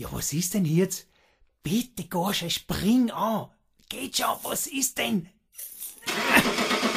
Ja, was ist denn jetzt? Bitte, Gorsche, spring an. Geht schon, was ist denn?